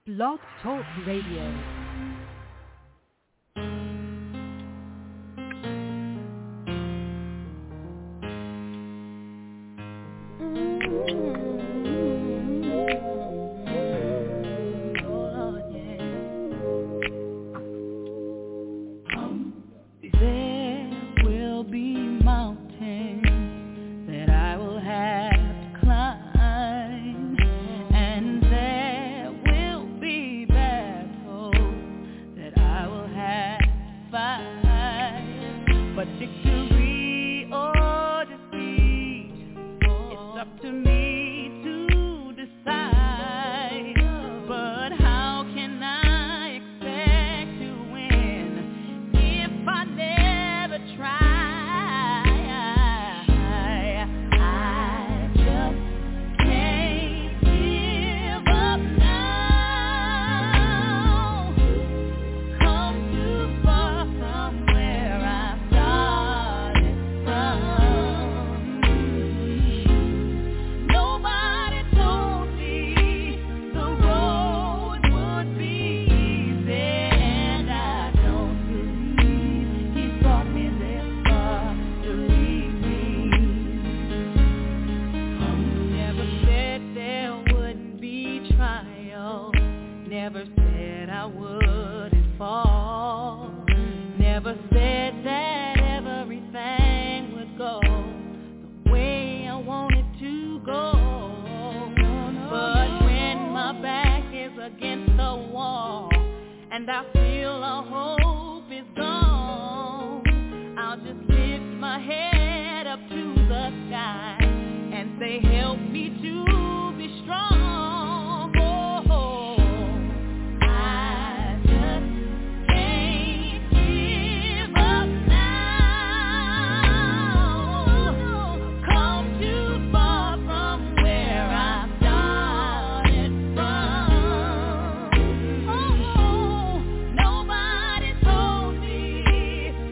Blog Talk Radio.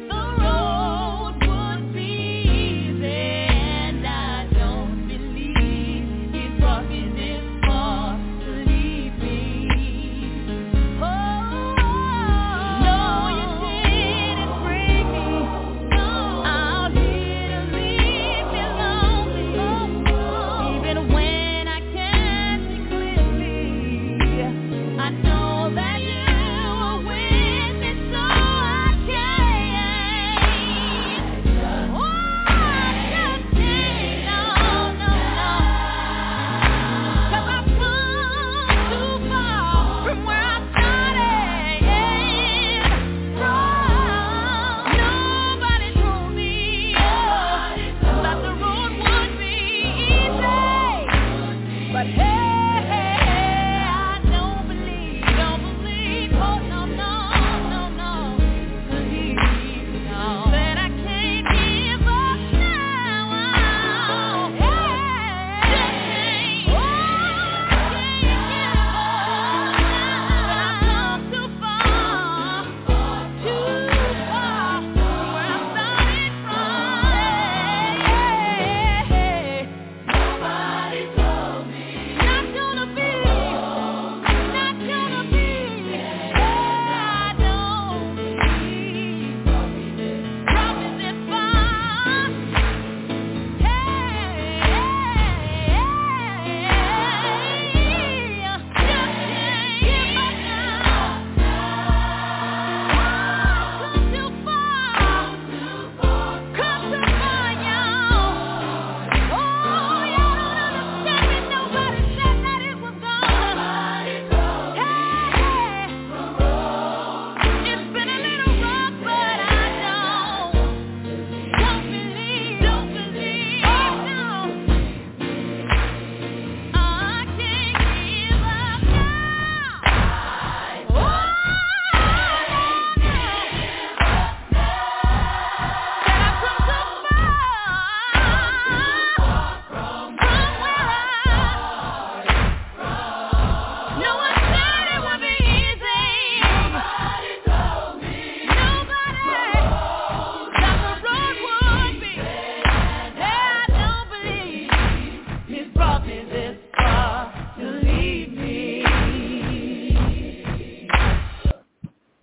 Believe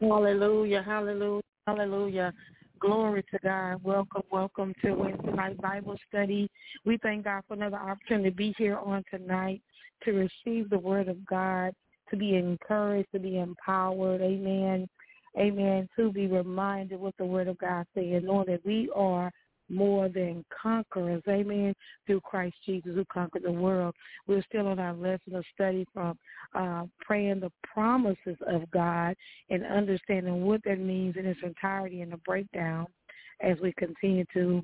Hallelujah, hallelujah, hallelujah. Glory to God. Welcome, welcome to Wednesday night Bible study. We thank God for another opportunity to be here on tonight to receive the word of God, to be encouraged, to be empowered. Amen. Amen. To be reminded what the word of God says, knowing that we are more than conquerors. Amen. Through Christ Jesus who conquered the world. We're still on our lesson of study from praying the promises of God and understanding what that means in its entirety and the breakdown as we continue to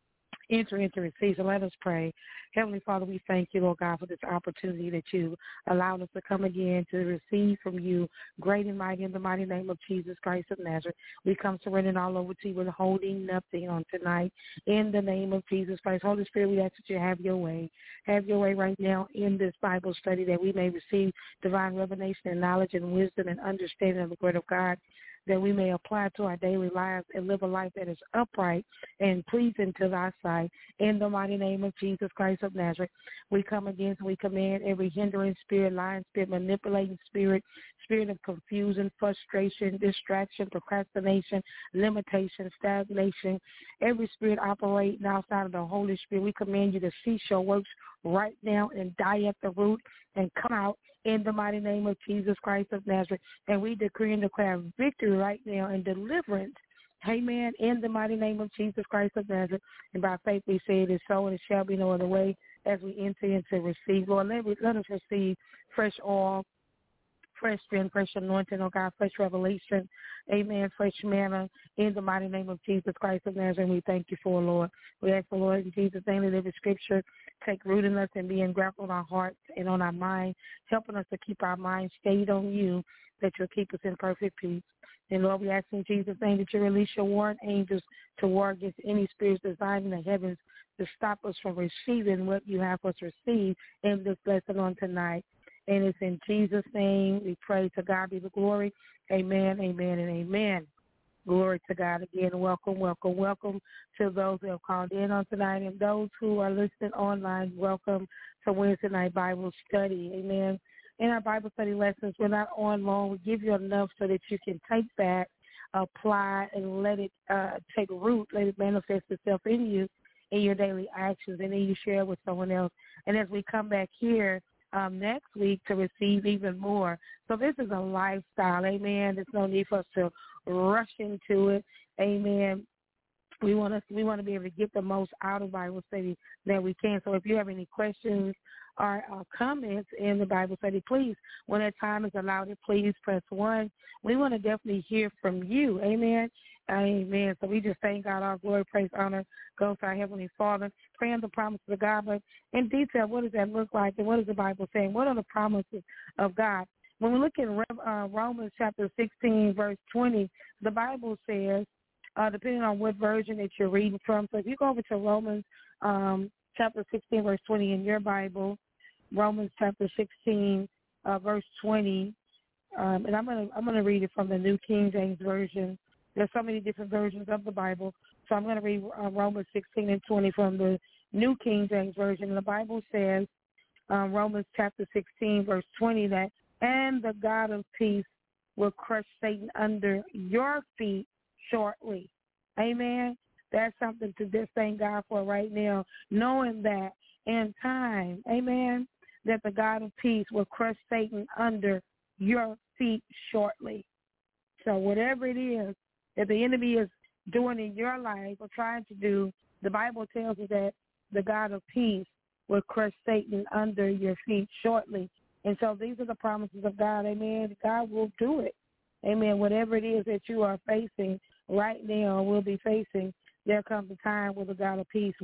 enter into receive. So let us pray. Heavenly Father, we thank you, Lord God, for this opportunity that you allowed us to come again to receive from you, great and mighty, in the mighty name of Jesus Christ of Nazareth. We come surrendering all over to you and holding nothing on tonight. In the name of Jesus Christ, Holy Spirit, we ask that you have your way. Have your way right now in this Bible study that we may receive divine revelation and knowledge and wisdom and understanding of the word of God, that we may apply to our daily lives and live a life that is upright and pleasing to thy sight. In the mighty name of Jesus Christ of Nazareth, we come against, we command every hindering spirit, lying spirit, manipulating spirit, spirit of confusion, frustration, distraction, procrastination, limitation, stagnation, every spirit operating outside of the Holy Spirit. We command you to cease your works right now and die at the root and come out in the mighty name of Jesus Christ of Nazareth. And we decree and declare victory right now and deliverance. Amen. In the mighty name of Jesus Christ of Nazareth. And by faith we say it is so, and it shall be no other way as we enter into receive. Lord, let us receive fresh oil, fresh strength, fresh anointing, oh God, fresh revelation, amen, fresh manna, in the mighty name of Jesus Christ of Nazareth. And we thank you for, Lord. We ask the Lord in Jesus' name that every scripture take root in us and be engrafted on our hearts and on our mind, helping us to keep our minds stayed on you, that you'll keep us in perfect peace. And Lord, we ask in Jesus' name that you release your warring angels to war against any spirits designed in the heavens to stop us from receiving what you have us receive in this lesson on tonight. And it's in Jesus' name we pray. To God be the glory. Amen, amen, and amen. Glory to God again. Welcome, welcome, welcome to those who have called in on tonight, and those who are listening online. Welcome to Wednesday night Bible study. Amen. In our Bible study lessons, we're not on long. We give you enough so that you can take that, apply, and let it take root, let it manifest itself in you, in your daily actions, and then you share it with someone else. And as we come back here next week to receive even more. So this is a lifestyle, amen. There's no need for us to rush into it, amen. We want to be able to get the most out of Bible study that we can. So if you have any questions or comments in the Bible study, please, when that time is allowed, please press 1. We want to definitely hear from you, amen. Amen. So we just thank God. Our glory, praise, honor goes to our Heavenly Father, praying the promises of God. But in detail, what does that look like, and what is the Bible saying? What are the promises of God? When we look at Romans chapter 16, verse 20, the Bible says, depending on what version that you're reading from. So if you go over to Romans chapter 16, verse 20 in your Bible, Romans chapter 16, verse 20, and I'm gonna read it from the New King James Version. There's so many different versions of the Bible, so I'm going to read Romans 16 and 20 from the New King James Version. And the Bible says, Romans chapter 16, verse 20, that, and the God of peace will crush Satan under your feet shortly. Amen. That's something to just thank God for right now, knowing that in time, amen, that the God of peace will crush Satan under your feet shortly. So whatever it is that the enemy is doing in your life or trying to do, the Bible tells us that the God of peace will crush Satan under your feet shortly. And so these are the promises of God, amen. God will do it, amen. Whatever it is that you are facing right now or will be facing, there comes a time where the God of peace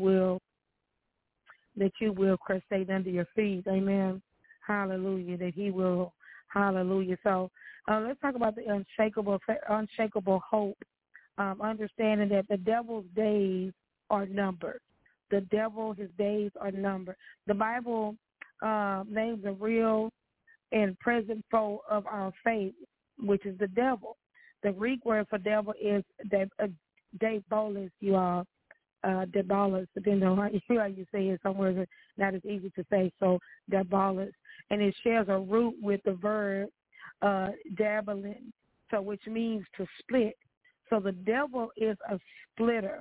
that you will crush Satan under your feet, amen. Hallelujah, that he will, hallelujah. So let's talk about the unshakable hope, understanding that the devil's days are numbered. The devil, his days are numbered. The Bible names a real and present foe of our faith, which is the devil. The Greek word for devil is diabolos, you all. Diabolos, depending on how you say it. Some words are not as easy to say, so diabolos. And it shares a root with the verb dabbling, so which means to split. So the devil is a splitter,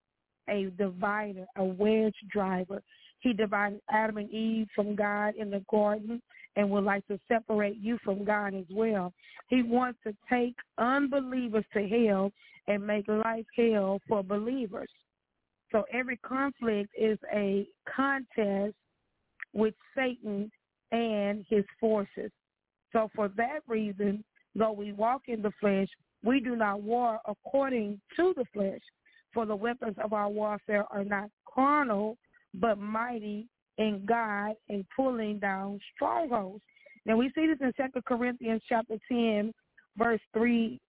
a divider, a wedge driver. He divided Adam and Eve from God in the garden and would like to separate you from God as well. He wants to take unbelievers to hell and make life hell for believers. So every conflict is a contest with Satan and his forces. So for that reason, though we walk in the flesh, we do not war according to the flesh. For the weapons of our warfare are not carnal, but mighty in God and pulling down strongholds. Now we see this in 2 Corinthians chapter 10, verse 3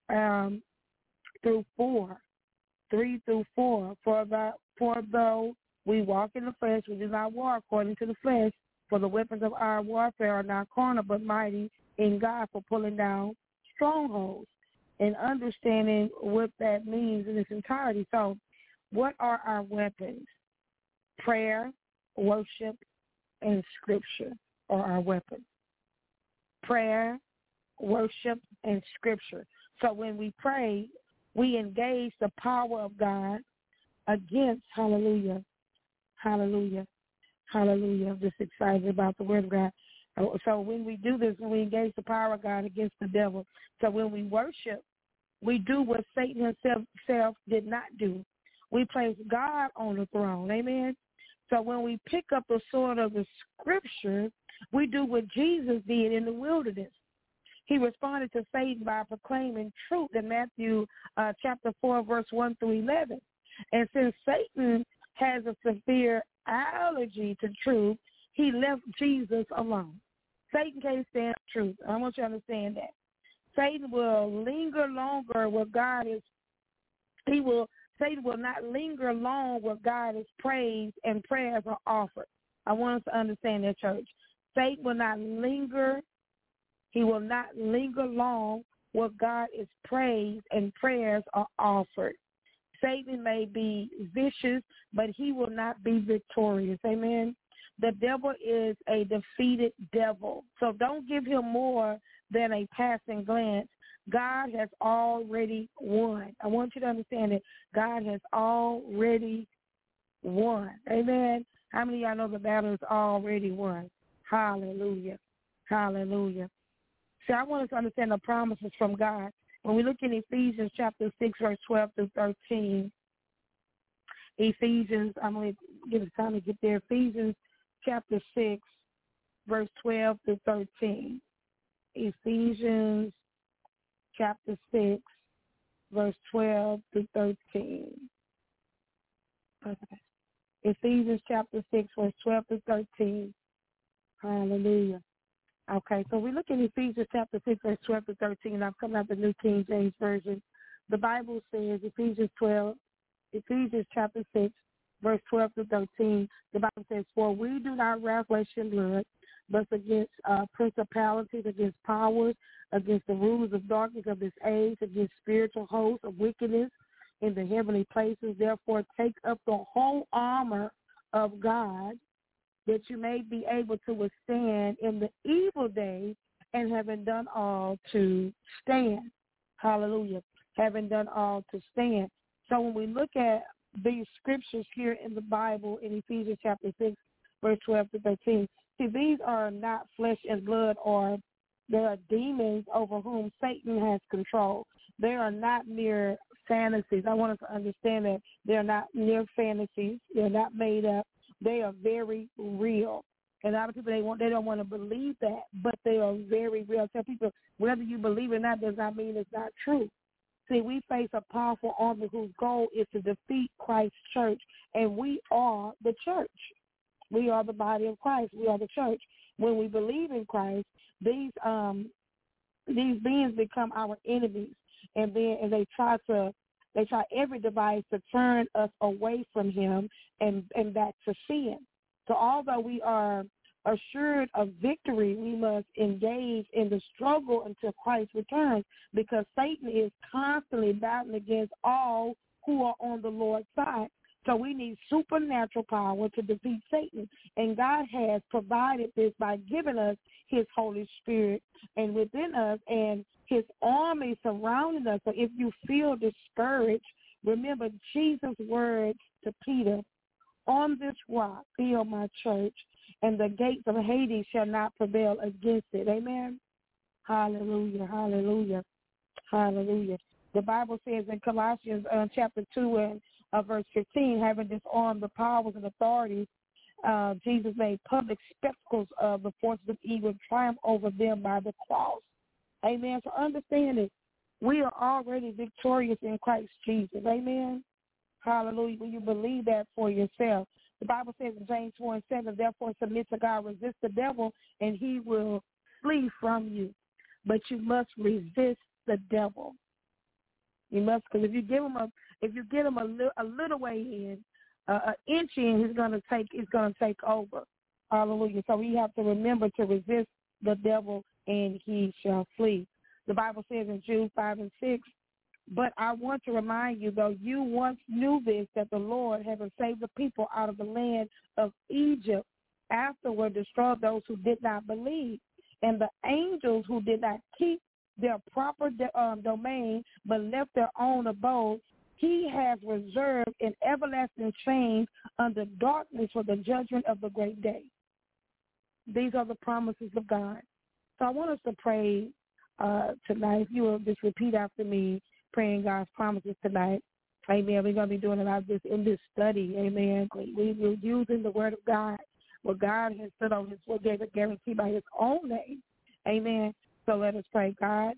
through 4. 3 through 4. For though we walk in the flesh, we do not war according to the flesh. For the weapons of our warfare are not carnal, but mighty in God for pulling down strongholds. And understanding what that means in its entirety. So what are our weapons? Prayer, worship, and scripture are our weapons. Prayer, worship, and scripture. So when we pray, we engage the power of God against, hallelujah, hallelujah, hallelujah. I'm just excited about the word of God. So when we do this, when we engage the power of God against the devil. So when we worship, we do what Satan himself did not do. We place God on the throne. Amen. So when we pick up the sword of the scripture, we do what Jesus did in the wilderness. He responded to Satan by proclaiming truth in Matthew chapter 4, verse 1 through 11. And since Satan has a severe allergy to truth, he left Jesus alone. Satan can't stand truth. I want you to understand that. Satan will linger longer where God is. Satan will not linger long where God is praised and prayers are offered. I want us to understand that, church. Satan will not linger. He will not linger long where God is praised and prayers are offered. Satan may be vicious, but he will not be victorious. Amen. The devil is a defeated devil. So don't give him more than a passing glance. God has already won. I want you to understand that God has already won. Amen. How many of y'all know the battle is already won? Hallelujah. Hallelujah. See, I want us to understand the promises from God. When we look in Ephesians chapter 6, verse 12 through 13, Ephesians, I'm going to give it time to get there. Ephesians chapter 6, verse 12 through 13. Ephesians chapter 6, verse 12 through 13. Okay. Ephesians chapter 6, verse 12 through 13. Hallelujah. Okay, so we look at Ephesians chapter 6, verse 12 to 13. I'm coming out the New King James Version. The Bible says, Ephesians chapter 6, verse 12 to 13, the Bible says, for we do not wrestle flesh and blood, but against principalities, against powers, against the rulers of darkness of this age, against spiritual hosts of wickedness in the heavenly places. Therefore, take up the whole armor of God, that you may be able to withstand in the evil day, and having done all to stand. Hallelujah. Having done all to stand. So when we look at these scriptures here in the Bible in Ephesians chapter 6, verse 12 to 13, see, these are not flesh and blood, or they are demons over whom Satan has control. They are not mere fantasies. I want us to understand that they're not mere fantasies. They're not made up. They are very real. And a lot of people, they don't want to believe that, but they are very real. I tell people, whether you believe it or not does not mean it's not true. See, we face a powerful army whose goal is to defeat Christ's church, and we are the church. We are the body of Christ. We are the church. When we believe in Christ, these beings become our enemies, and they try every device to turn us away from him and back to sin. So although we are assured of victory, we must engage in the struggle until Christ returns, because Satan is constantly battling against all who are on the Lord's side. So we need supernatural power to defeat Satan. And God has provided this by giving us his Holy Spirit and within us, and His army surrounding us. So if you feel discouraged, remember Jesus' words to Peter, on this rock build my church, and the gates of Hades shall not prevail against it. Amen. Hallelujah, hallelujah, hallelujah. The Bible says in Colossians chapter 2 and verse 15, having disarmed the powers and authorities, Jesus made public spectacles of the forces of evil, triumph over them by the cross. Amen. So understand it. We are already victorious in Christ Jesus. Amen. Hallelujah. When you believe that for yourself. The Bible says in James 4:7, therefore submit to God, resist the devil, and he will flee from you. But you must resist the devil. You must, because if you get him a little way in, an inch in, he's going to take over. Hallelujah. So we have to remember to resist the devil, and he shall flee. The Bible says in Jude 5:6, but I want to remind you, though you once knew this, that the Lord, having saved the people out of the land of Egypt, afterward destroyed those who did not believe, and the angels who did not keep their proper domain, but left their own abode, he has reserved in everlasting chains under darkness for the judgment of the great day. These are the promises of God. So I want us to pray tonight. If you will just repeat after me, praying God's promises tonight. Amen. We're going to be doing a lot of this in this study. Amen. We're using the word of God. What God has said on his word, gave a guarantee by his own name. Amen. So let us pray. God,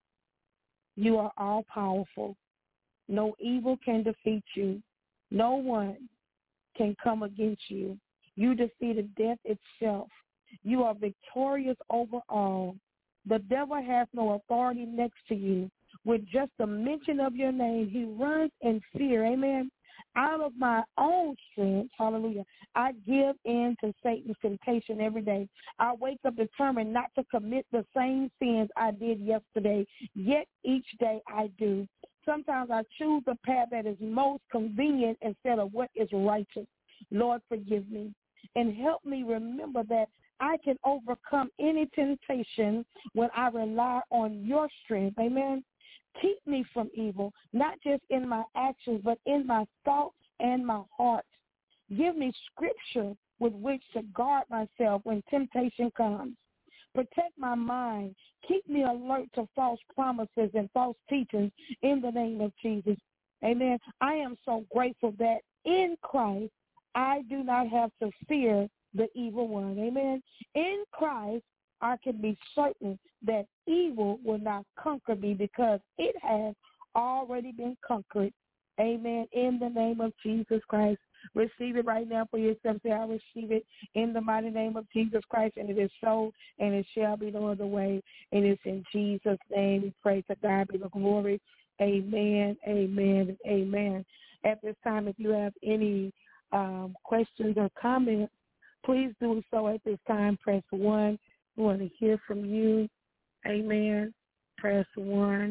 you are all powerful. No evil can defeat you. No one can come against you. You defeated death itself. You are victorious over all. The devil has no authority next to you. With just a mention of your name, he runs in fear. Amen. Out of my own strength, hallelujah, I give in to Satan's temptation every day. I wake up determined not to commit the same sins I did yesterday, yet each day I do. Sometimes I choose the path that is most convenient instead of what is righteous. Lord, forgive me and help me remember that I can overcome any temptation when I rely on your strength. Amen. Keep me from evil, not just in my actions, but in my thoughts and my heart. Give me scripture with which to guard myself when temptation comes. Protect my mind. Keep me alert to false promises and false teachings in the name of Jesus. Amen. I am so grateful that in Christ, I do not have to fear the evil one. Amen. In Christ, I can be certain that evil will not conquer me because it has already been conquered. Amen. In the name of Jesus Christ. Receive it right now for yourself. Say, I receive it in the mighty name of Jesus Christ. And it is so, and it shall be no other way. And it's in Jesus' name we pray. To God be the glory. Amen, amen, and amen. At this time, if you have any questions or comments, please do so at this time. Press 1. We want to hear from you. Amen. Press 1.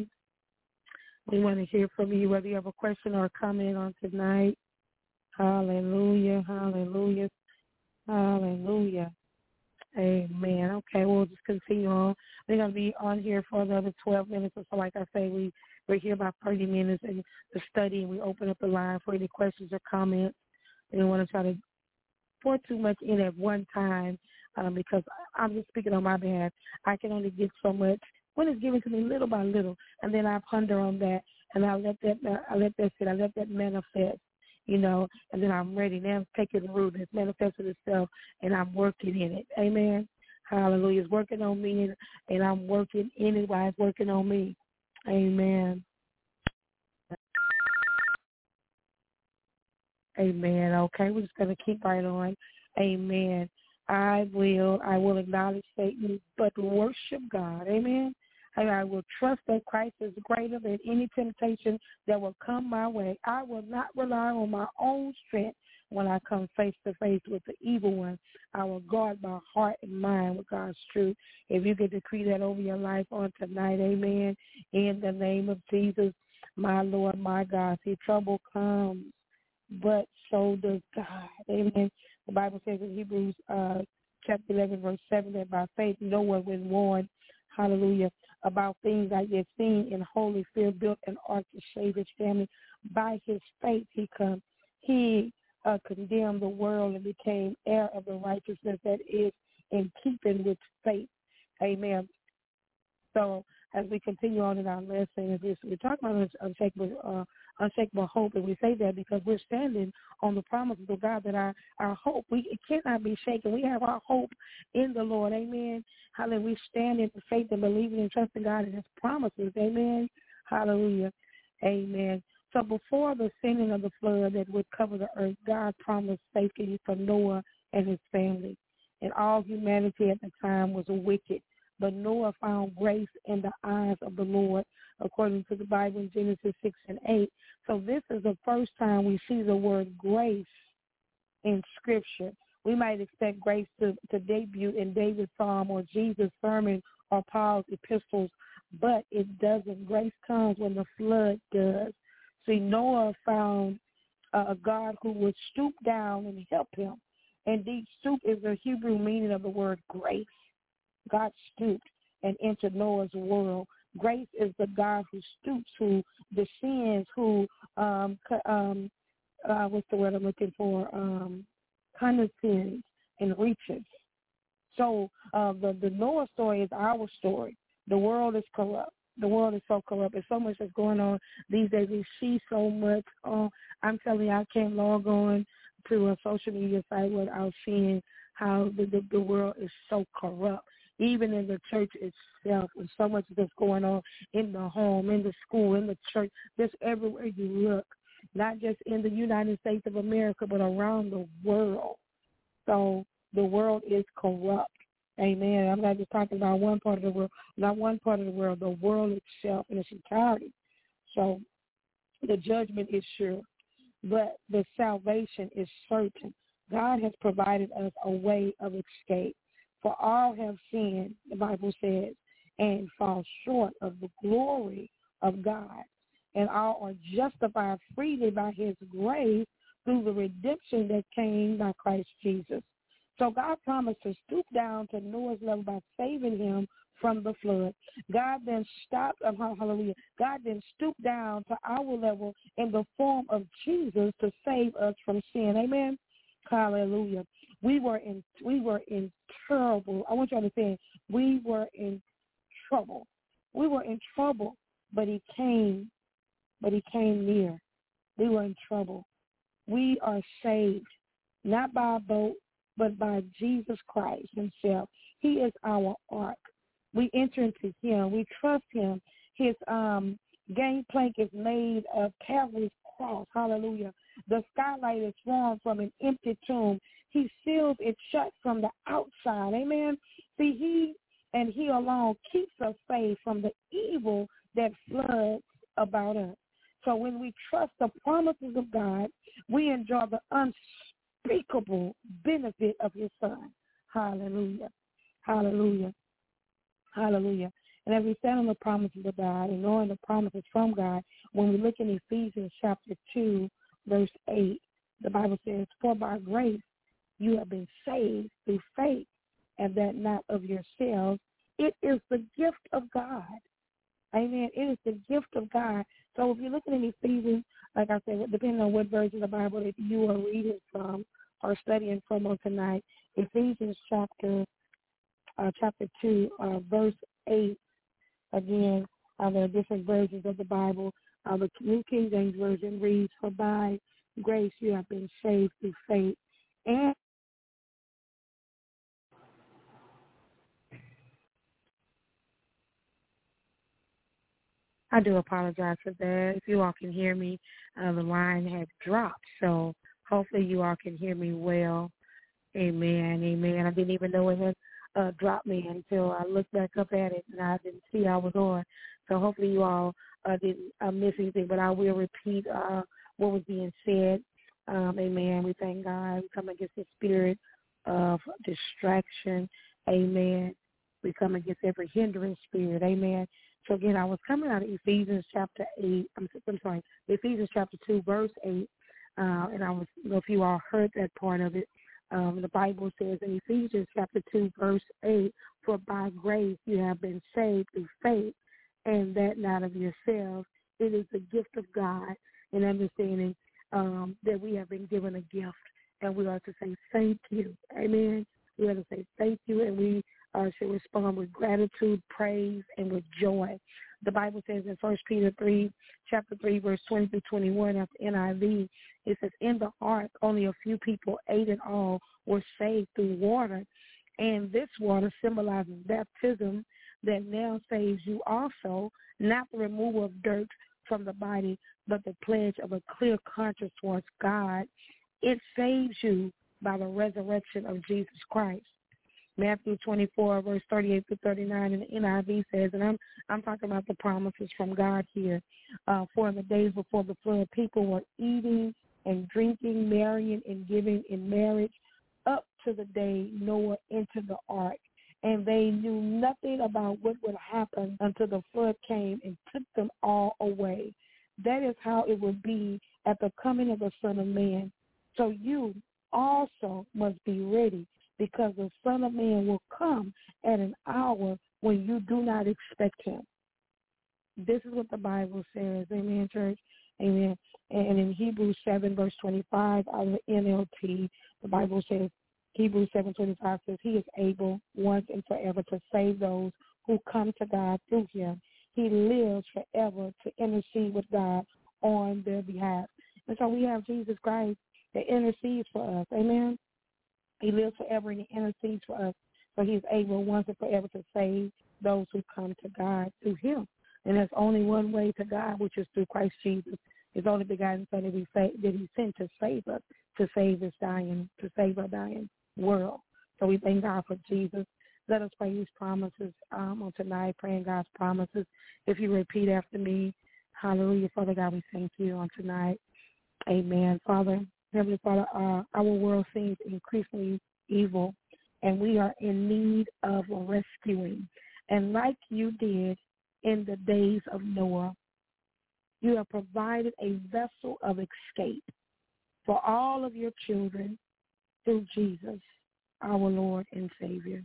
We want to hear from you, whether you have a question or a comment on tonight. Hallelujah, hallelujah, hallelujah. Amen. Okay, we'll just continue on. We're going to be on here for another 12 minutes or so. Like I say, we're here about 30 minutes in the study, and we open up the line for any questions or comments. We don't want to try to pour too much in at one time because I'm just speaking on my behalf. I can only get so much when it's given to me little by little, and then I ponder on that, and I let that manifest. And then I'm ready. Now it's taking root. It's manifested itself, and I'm working in it. Amen. Hallelujah. It's working on me, and I'm working in it while it's working on me. Amen. Amen. Okay, we're just going to keep right on. Amen. I will acknowledge Satan, but worship God. Amen. And I will trust that Christ is greater than any temptation that will come my way. I will not rely on my own strength when I come face to face with the evil one. I will guard my heart and mind with God's truth. If you could decree that over your life on tonight, amen, in the name of Jesus, my Lord, my God. See, trouble comes, but so does God. Amen. The Bible says in Hebrews chapter 11, verse 7, that by faith Noah, when warned hallelujah, about things that you've seen in holy fear, built an ark to save his family. By his faith, he condemned the world and became heir of the righteousness that is in keeping with faith. Amen. So as we continue on in our lesson, we're talking about unshakable hope, and we say that because we're standing on the promises of God that our hope, it cannot be shaken. We have our hope in the Lord. Amen. Hallelujah. We stand in faith and believing and trusting God in his promises. Amen. Hallelujah. Amen. So before the sending of the flood that would cover the earth, God promised safety for Noah and his family. And all humanity at the time was wicked. But Noah found grace in the eyes of the Lord, according to the Bible in Genesis 6 and 8. So this is the first time we see the word grace in Scripture. We might expect grace to debut in David's psalm or Jesus' sermon or Paul's epistles, but it doesn't. Grace comes when the flood does. See, Noah found a God who would stoop down and help him. Indeed, stoop is the Hebrew meaning of the word grace. God stooped and entered Noah's world. Grace is the God who stoops, who descends, who what's the word I'm looking for? Condescends and reaches. So the Noah story is our story. The world is corrupt. The world is so corrupt. There's so much that's going on these days. We see so much. I'm telling you, I can't log on to a social media site without seeing how the world is so corrupt. Even in the church itself, there's so much that's going on in the home, in the school, in the church, just everywhere you look, not just in the United States of America, but around the world. So the world is corrupt. Amen. I'm not just talking about one part of the world, not one part of the world itself in its entirety. So the judgment is sure, but the salvation is certain. God has provided us a way of escape. For all have sinned, the Bible says, and fall short of the glory of God. And all are justified freely by his grace through the redemption that came by Christ Jesus. So God promised to stoop down to Noah's level by saving him from the flood. God then God then stooped down to our level in the form of Jesus to save us from sin. Amen. Hallelujah. We were in terrible. I want you to understand, we were in trouble. We were in trouble, but he came near. We were in trouble. We are saved, not by a boat, but by Jesus Christ himself. He is our ark. We enter into him. We trust him. His gangplank is made of Calvary's cross. Hallelujah. The skylight is formed from an empty tomb. He seals it shut from the outside. Amen. See, he alone keeps us safe from the evil that floods about us. So when we trust the promises of God, we enjoy the unspeakable benefit of his Son. Hallelujah. Hallelujah. Hallelujah. And as we stand on the promises of God and knowing the promises from God, when we look in Ephesians chapter 2, verse 8, the Bible says, for by grace you have been saved through faith, and that not of yourselves. It is the gift of God. Amen. It is the gift of God. So if you're looking at Ephesians, like I said, depending on what version of the Bible that you are reading from or studying from on tonight, Ephesians chapter 2, verse 8, again, there are different versions of the Bible. The New King James Version reads, for by grace you have been saved through faith. And I do apologize for that. If you all can hear me, the line had dropped. So hopefully you all can hear me well. Amen, amen. I didn't even know it had dropped me until I looked back up at it, and I didn't see I was on. So hopefully you all didn't miss anything, but I will repeat what was being said. Amen. We thank God. We come against the spirit of distraction. Amen. We come against every hindering spirit. Amen. So again, I was coming out of Ephesians chapter 8. Ephesians chapter 2, verse 8. And I don't know if you all heard that part of it. The Bible says in Ephesians chapter 2, verse 8, for by grace you have been saved through faith, and that not of yourselves. It is the gift of God, and understanding that we have been given a gift, and we are to say thank you. Amen. We are to say thank you, and we should respond with gratitude, praise, and with joy. The Bible says in 1 Peter 3, chapter 3, verse 20 through 21, after NIV, it says, in the ark, only a few people, 8 in all, were saved through water. And this water symbolizes baptism that now saves you also, not the removal of dirt from the body, but the pledge of a clear conscience towards God. It saves you by the resurrection of Jesus Christ. Matthew 24, verse 38 to 39 in the NIV says, and I'm talking about the promises from God here. For in the days before the flood, people were eating and drinking, marrying and giving in marriage up to the day Noah entered the ark. And they knew nothing about what would happen until the flood came and took them all away. That is how it will be at the coming of the Son of Man. So you also must be ready, because the Son of Man will come at an hour when you do not expect him. This is what the Bible says. Amen, church. Amen. And in Hebrews 7, verse 25, out of the NLT, the Bible says, Hebrews 7:25 says, he is able once and forever to save those who come to God through him. He lives forever to intercede with God on their behalf. And so we have Jesus Christ that intercedes for us. Amen. He lives forever and he intercedes for us. So he is able once and forever to save those who come to God through him. And there's only one way to God, which is through Christ Jesus. His only begotten Son that he sent to save us, to save our dying world. So we thank God for Jesus. Let us pray his promises on tonight, praying God's promises. If you repeat after me, hallelujah. Father God, we thank you on tonight. Amen. Father, Heavenly Father, our world seems increasingly evil, and we are in need of rescuing. And like you did in the days of Noah, you have provided a vessel of escape for all of your children through Jesus, our Lord and Savior.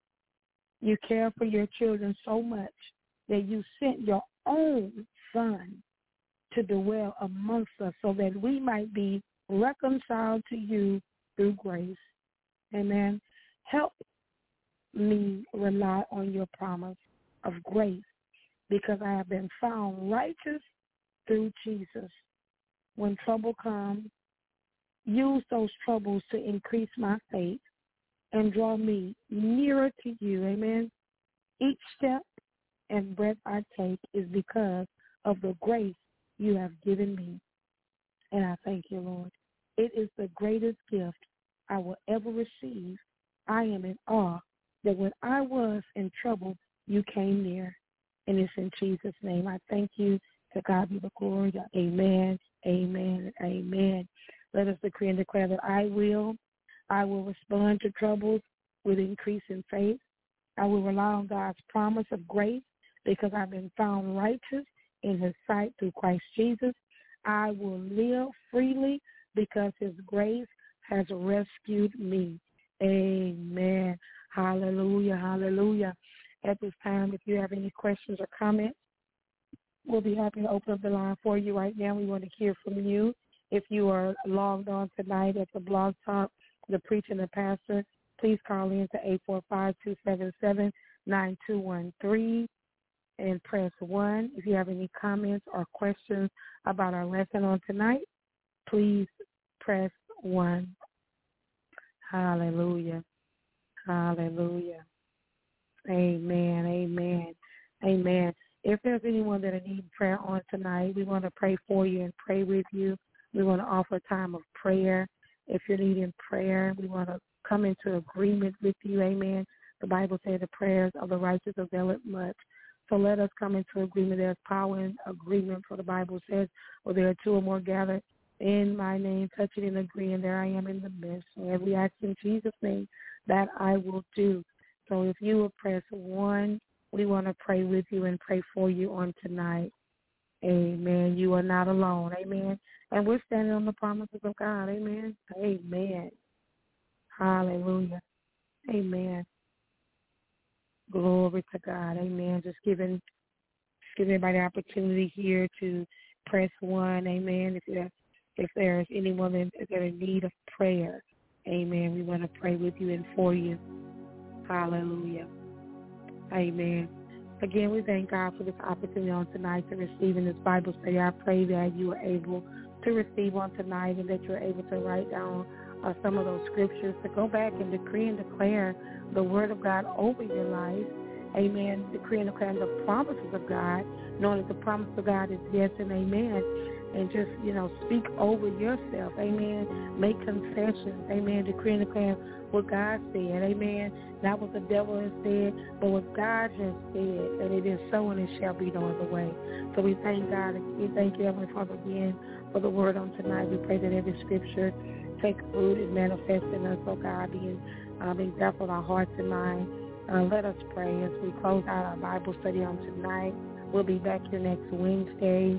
You care for your children so much that you sent your own Son to dwell amongst us so that we might be reconciled to you through grace. Amen. Help me rely on your promise of grace, because I have been found righteous through Jesus. When trouble comes, use those troubles to increase my faith and draw me nearer to you. Amen. Each step and breath I take is because of the grace you have given me. And I thank you, Lord. It is the greatest gift I will ever receive. I am in awe that when I was in trouble, you came near. And it's in Jesus' name. I thank you. To God be the glory. Amen, amen, amen. Let us decree and declare that I will respond to troubles with increasing faith. I will rely on God's promise of grace, because I've been found righteous in his sight through Christ Jesus. I will live freely because his grace has rescued me. Amen. Hallelujah, hallelujah. At this time, if you have any questions or comments, we'll be happy to open up the line for you right now. We want to hear from you. If you are logged on tonight at the Blog Talk, the Preacher and the Pastor, please call in to 845-277-9213 and press 1. If you have any comments or questions about our lesson on tonight, please press 1. Hallelujah. Hallelujah. Amen. Amen. Amen. If there's anyone that needs prayer on tonight, we want to pray for you and pray with you. We want to offer a time of prayer. If you're needing prayer, we want to come into agreement with you. Amen. The Bible says the prayers of the righteous avail much. So let us come into agreement. There's power in agreement, for the Bible says, well, there are two or more gathered in my name, touching and agreeing, there I am in the midst. So as we ask in Jesus' name, that I will do. So if you will press 1, we want to pray with you and pray for you on tonight. Amen. You are not alone. Amen. And we're standing on the promises of God. Amen. Amen. Hallelujah. Amen. Glory to God. Amen. Just giving everybody the opportunity here to press 1. Amen. If there's anyone that is in need of prayer, amen, we want to pray with you and for you. Hallelujah. Amen. Again, we thank God for this opportunity on tonight to receive in this Bible study. I pray that you are able to receive on tonight and that you're able to write down some of those scriptures, to go back and decree and declare the word of God over your life. Amen. Decree and declare the promises of God, knowing that the promise of God is yes and amen. And just, speak over yourself. Amen. Make confessions. Amen. Decree and declare what God said. Amen. Not what the devil has said, but what God has said. And it is so and it shall be no other way. So we thank God. We thank you, Heavenly Father, again for the word on tonight. We pray that every scripture take root and manifest in us, oh God, being deaf with our hearts and minds. Let us pray as we close out our Bible study on tonight. We'll be back here next Wednesday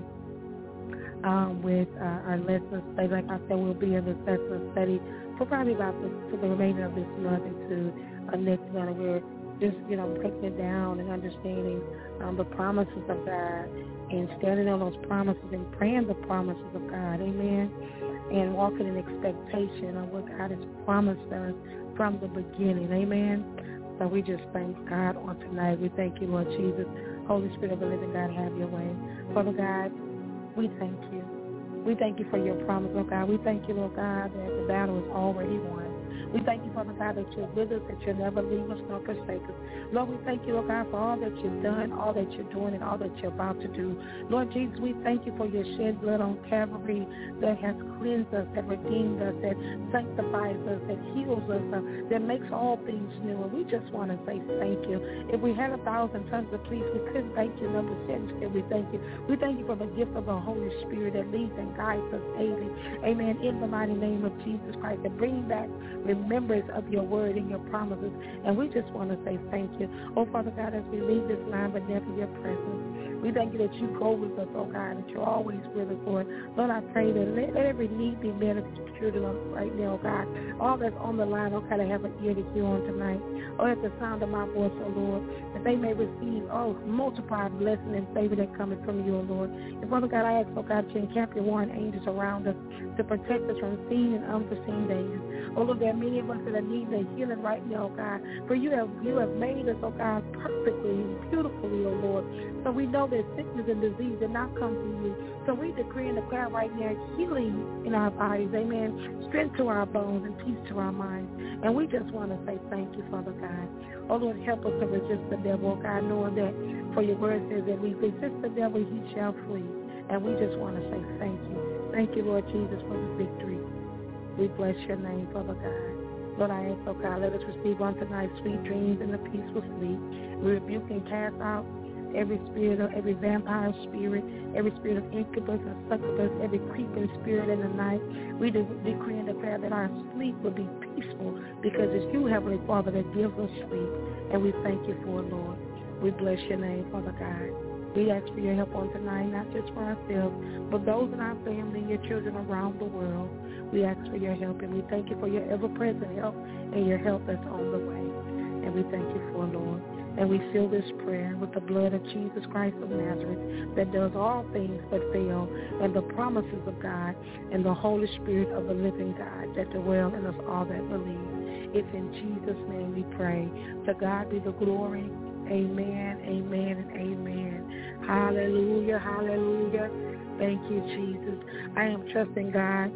with our lesson study. Like I said, we'll be in this lesson study for probably about for the remainder of this month into next month. We're just, breaking it down and understanding the promises of God and standing on those promises and praying the promises of God. Amen. And walking in expectation of what God has promised us from the beginning. Amen. So we just thank God on tonight. We thank you, Lord Jesus. Holy Spirit of the living God, have your way. Father God, we thank you. We thank you for your promise, Lord God. We thank you, Lord God, that the battle is already won. We thank you, Father God, that you're with us, that you'll never leave us nor forsake us. Lord, we thank you, Lord God, for all that you've done, all that you're doing, and all that you're about to do. Lord Jesus, we thank you for your shed blood on Calvary that has cleansed us, that redeemed us, that sanctifies us, that heals us, that makes all things new. And we just want to say thank you. If we had 1,000 tongues of praise, we couldn't thank you enough. Instead, we thank you. We thank you for the gift of the Holy Spirit that leads and guides us daily. Amen. In the mighty name of Jesus Christ, that bring back remembrance of your word and your promises. And we just want to say thank you. Oh, Father God, as we leave this line, but never your presence, we thank you that you go with us, oh God, that you're always with us, Lord. Lord, I pray that let every need be met of your children right now, oh God. All that's on the line, oh God, to have an ear to hear on tonight. Oh, at the sound of my voice, oh Lord, that they may receive, multiplied blessing and favor that cometh from you, oh Lord. And Father God, I ask, oh God, to encamp your warring angels around us to protect us from seen and unforeseen dangers. Oh Lord, there are many of us that need the healing right now, oh God. For you have made us, oh God, perfectly and beautifully, oh Lord. So we know that sickness and disease did not come from you. So we decree and declare right now healing in our bodies, amen, strength to our bones and peace to our minds. And we just want to say thank you, Father God. Oh Lord, help us to resist the devil, oh God, knowing that for your word says that we resist the devil, he shall flee. And we just want to say thank you. Thank you, Lord Jesus, for the victory. We bless your name, Father God. Lord, I ask, oh God, let us receive on tonight sweet dreams and a peaceful sleep. We rebuke and cast out every spirit of every vampire spirit, every spirit of incubus and succubus, every creeping spirit in the night. We decree and declare that our sleep will be peaceful because it's you, Heavenly Father, that gives us sleep. And we thank you for it, Lord. We bless your name, Father God. We ask for your help on tonight, not just for ourselves, but those in our family and your children around the world. We ask for your help, and we thank you for your ever-present help and your help that's on the way. And we thank you for it, Lord. And we seal this prayer with the blood of Jesus Christ of Nazareth that does all things but fail, and the promises of God and the Holy Spirit of the living God that dwell in us all that believe. It's in Jesus' name we pray. To God be the glory. Amen, amen, and amen. Hallelujah, hallelujah. Thank you, Jesus. I am trusting God.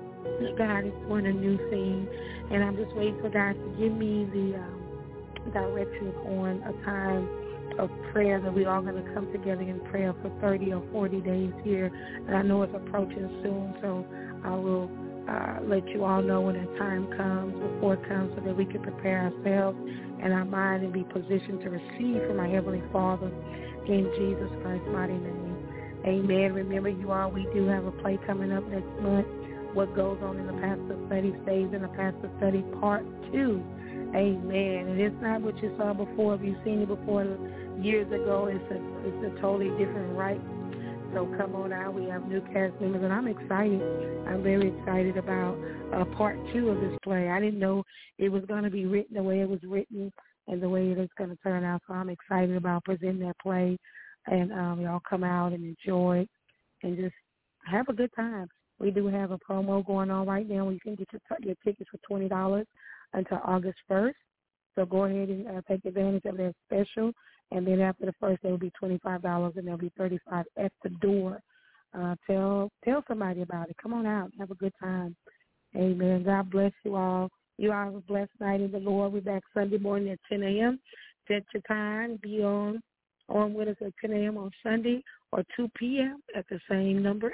God is doing a new thing, and I'm just waiting for God to give me the directions on a time of prayer that we're all going to come together in prayer for 30 or 40 days here. And I know it's approaching soon, so I will let you all know when that time comes, before it comes, so that we can prepare ourselves and our mind and be positioned to receive from our Heavenly Father in Jesus Christ's mighty name. Amen. Remember, you all, we do have a play coming up next month. What goes on in the pastor study stays in the pastor study part 2. Amen. And it's not what you saw before. If you've seen it before years ago, it's a totally different So come on out. We have new cast members, and I'm excited. I'm very excited about part 2 of this play. I didn't know it was going to be written the way it was written and the way it is going to turn out. So I'm excited about presenting that play, and y'all come out and enjoy it and just have a good time. We do have a promo going on right now. You can get your tickets for $20 until August 1st. So go ahead and take advantage of that special. And then after the first, it will be $25, and there'll be $35 at the door. Tell somebody about it. Come on out. Have a good time. Amen. God bless you all. You all have a blessed night in the Lord. We're back Sunday morning at 10 a.m. Set your time. Be on with us at 10 a.m. on Sunday or 2 p.m. at the same number,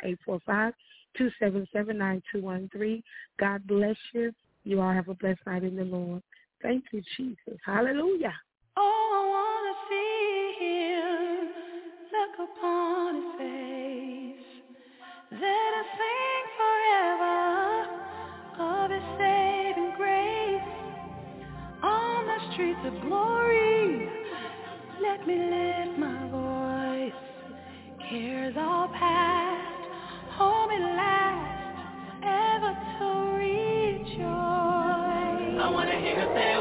845-277-9213. God bless you. You all have a blessed night in the Lord. Thank you, Jesus. Hallelujah. Oh, I want to see him, look upon his face. Let us sing forever of his saving grace. On the streets of glory, let me lift my voice. Cares all past, hold me last, ever to rejoice. I want to hear her say,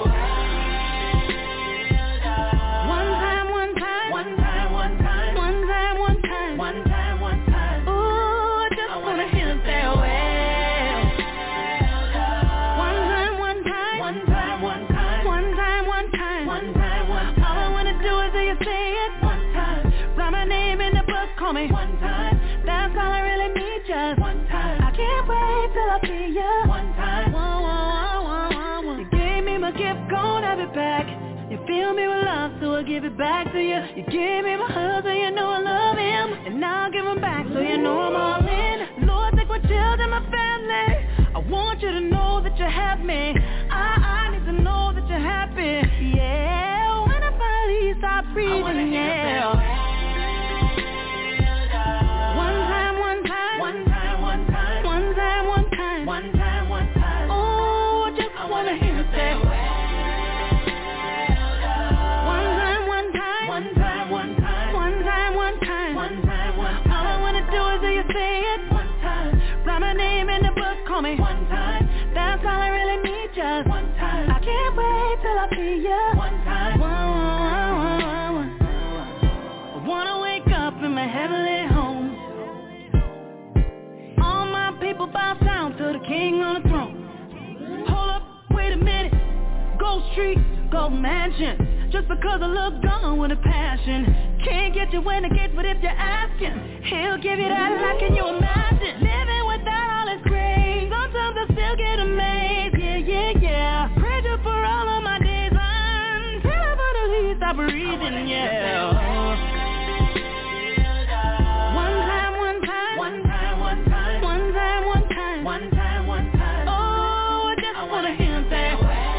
me one time, that's all I really need, just one time. I can't wait till I see you one time. You gave me my gift, gonna have it back. You fill me with love, so I'll give it back to you. You gave me my husband, you know I love him, and I'll give him back, so you know I'm all in. Lord, take my children, my family. I want you to know that you have me. I need to know that you're happy. Yeah, when I finally stop breathing, yeah. Call me one time, that's all I really need, just one time. I can't wait till I see you one time. I wanna wake up in my heavenly home. All my people bow down to the King on the throne. Hold up, wait a minute. Gold Street, Gold Mansion. Just because I look gone with a passion. Can't get you when I get, but if you're asking, he'll give you that like, can you imagine? Living without all his grace. Sometimes I still get amazed, yeah. Praise you for all of my days until I finally stop breathing, yeah. One time. Oh, I just wanna hear him say,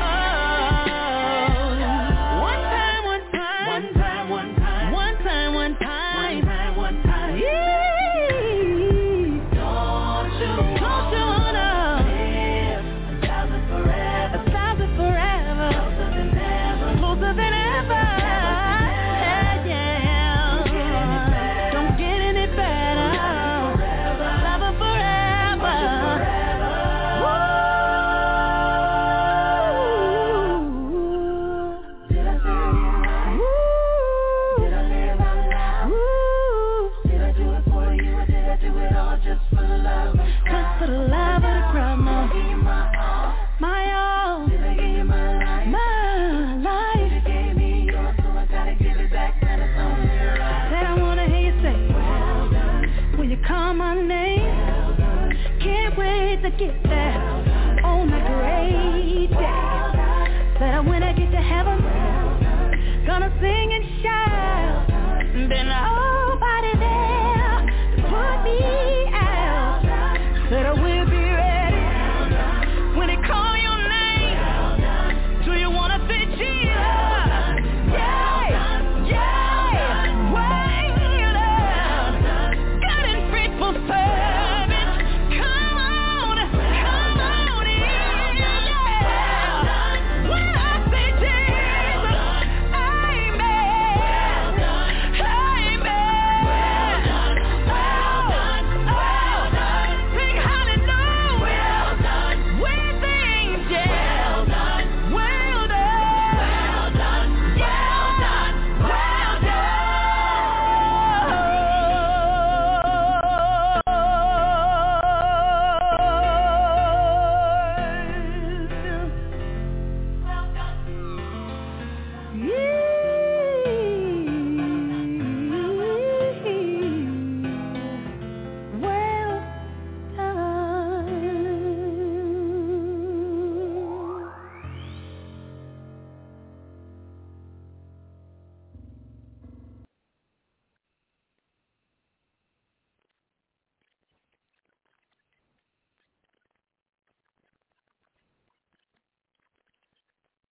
to get there on a great day. Said when I get to heaven, gonna sing and shout, then